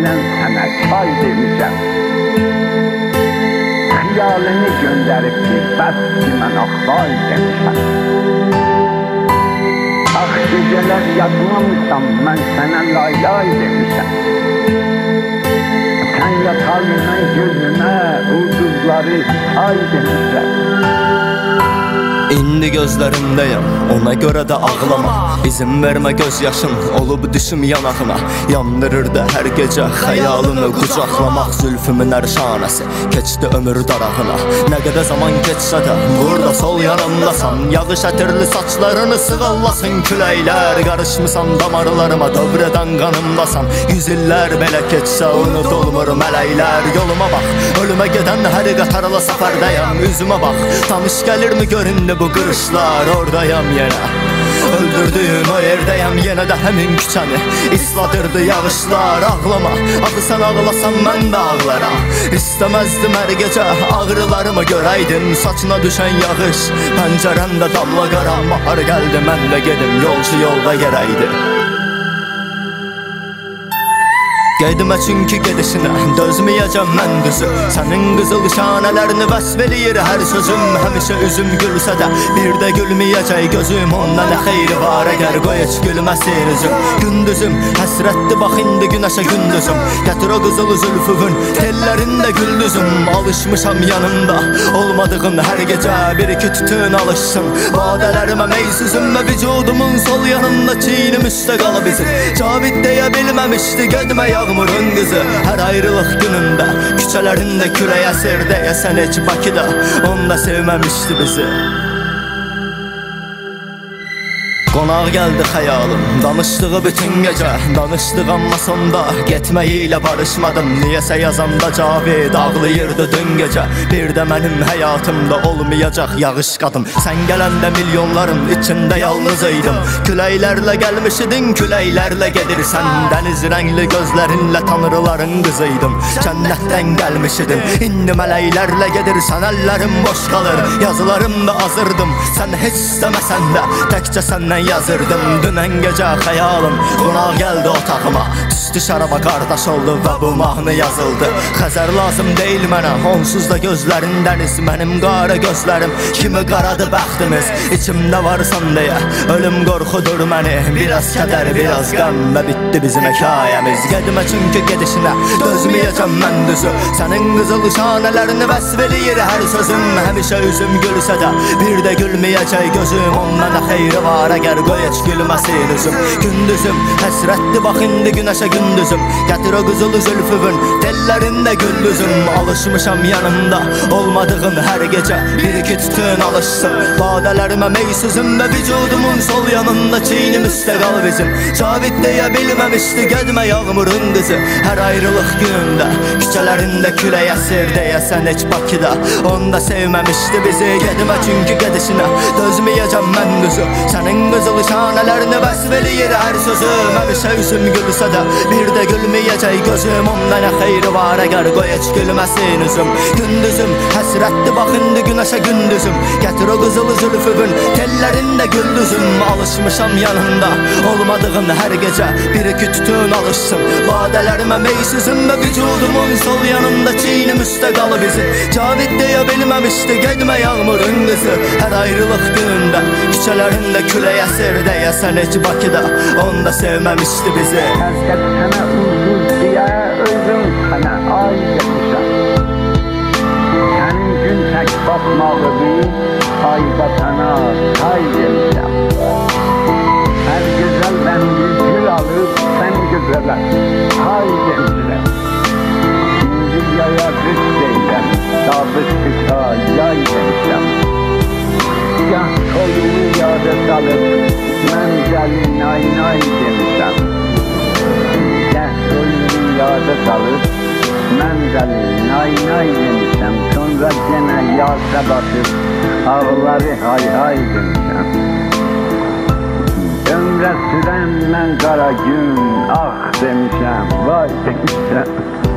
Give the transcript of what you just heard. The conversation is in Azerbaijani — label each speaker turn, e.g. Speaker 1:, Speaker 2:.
Speaker 1: Senden sana çay demişəm. Xiyalını gönderip bir bəs ki mən axbay demişəm. Ax geceler yatmamışam, mən sənə layay demişəm. Sen yatarken gözüme ulduzları ay demişəm.
Speaker 2: İndi gözlərindəyəm, ona görə də ağlama. İzin vermə göz yaşın, olub düşüm yanağına. Yandırırdı hər gecə xəyalını qucaqlamaq. Zülfümün ərşanəsi, keçdi ömür darağına. Nə qədər zaman keçsə də, burada sol yanımdasan. Yağış ətirli saçlarını sığallasın küləklər. Qarışmısan damarlarıma, dövrədən qanımdasan. 100 illər belə keçsə, unudulmur mələklər. Yoluma bax, ölümə gedən hər qatarla səfərdəyəm. Üzümə bax, tanış gəlirmi göründü bu qırışlar, oradayam yenə. Öldürdüyüm o yerdəyəm yenə də həmin küçəni. İsladırdı yağışlar, ağlama. Axı sən ağlasan mən də ağlaram. İstəməzdim hər gecə ağrılarımı görəydin. Saçına düşən yağış, pəncərəndə damla qaram. Bahar gəldi mən də gedim, yolcu yolda yerəydi. Gedimə çünki gedişinə dözməyəcəm mən düzü. Sənin qızıl şanələrini vəsf eləyir hər sözüm. Həmişə üzüm gülsə də bir də gülməyəcək gözüm. Onda nə xeyri var əgər qoy heç gülməsin üzüm. Gündüzüm həsrətli bax indi günəşə gündüzüm. Gətir o qızıl zülfüvün tellərində güldüzüm. Alışmışam yanımda olmadığın hər gecə bir iki tütün alışsın. Vadələrimə meysizim və vücudumun sol yanında çiğnim üstə qalıb izin. Cavid deyə bilməmişdi gedmə yağmurun qızı. Hər ayrılıq günündə küçələrində külək əsir deyəsən heç Bakıda onda sevməmişdi bizi. Qonaq gəldi xəyalım, danışdığı bütün gecə. Danışdıq amma sonda getməyi ilə barışmadım. Niyəsə yazanda Cavid ağlayırdı dün gecə. Bir də mənim həyatımda olmayacaq yağış qadım. Sən gələndə milyonların içində yalnız idim. Küləklərlə gəlmişidin, küləklərlə gedirsən. Dəniz rəngli gözlərinlə tanrıların qızıydım. Cənnətdən gəlmişidin, indi mələklərlə gedirsən. Əllərim boş qalır, yazılarımda azırdım. Sən heç istəməsən də təkcə səndən yazırdım. Dünən gecə xəyalım qonaq gəldi otağıma. Düşdü şaraba qardaş oldu və bu mahnı yazıldı. Xəzər lazım deyil mənə, onsuz da gözlərin dəniz. Mənim qara gözlərim kimi qaradı bəxtimiz. İçimdə varsan deyə ölüm qorxudur məni. Biraz kədər, biraz qəm və bitdi bizim hekayəmiz. Gedimə çünki gedişinə dözməyəcəm mən düzü. Sənin qızıl şanələrini vəsf eləyir hər sözüm. Həmişə üzüm gülsə də bir də gülməyəcək gözüm. Onda nə xeyri var əgər qoy heç gülməsin üzüm. Gündüzüm həsrətli bax indi günəşə gündüzüm. Gətir o qızıl zülfüvün tellərində gündüzüm. Alışmışam yanımda olmadığın hər gecə bir iki tütün alışsın. Badələrimə meysizim və vücudumun sol yanında çiğnim üstə qalıb izim. Cavid deyə bilməmişdi gedmə yağmurun qızı. Hər ayrılıq günündə küçələrində külək əsir deyəsən heç Bakıda onda sevməmişdi bizi. Gedimə çünki gedişinə dözməyəcəm mən düzü. Sənin qızıl şanələrini vəsf eləyir hər sözüm. Həmişə üzüm gülsə də bir də gülməyəcək gözüm. Onda nə xeyri var əgər qoy heç gülməsin üzüm. Gündüzüm həsrətli bax indi günəşə gündüzüm. Gətir o qızıl zülfüvün tellərində güldüzüm. Alışmışam yanında olmadığın hər gecə bir iki tütün alışsın. Badələrimə meysizim və vücudumun sol yanında çiğnim üstə qalıb izin. Cavid deyə bilməmişdi gedmə yağmurun qızı. Hər ayrılıq günündə küçələrində külək əsir deyəsən heç Bakıda onda sevməmişdi bizi.
Speaker 1: Həsrət sənə ulduz deyə özüm sənə ay demişəm. Sənin gün tək baxmağını ayda sənə say demişəm. Hər gözəldən bir gül alıb sən gözələ hay demişəm. İndi yaya qış deyiləm, sabit qışa yay demişəm. Gah kolumu yada salıb mənzəli nay nay demişəm. Gah kolumu yada salıb mənzəli nay nay demişəm. Sonra yenə yasa batıb ağları hay hay demişəm. Ömrə sürən mən qara gün ah demişəm, vay demişəm.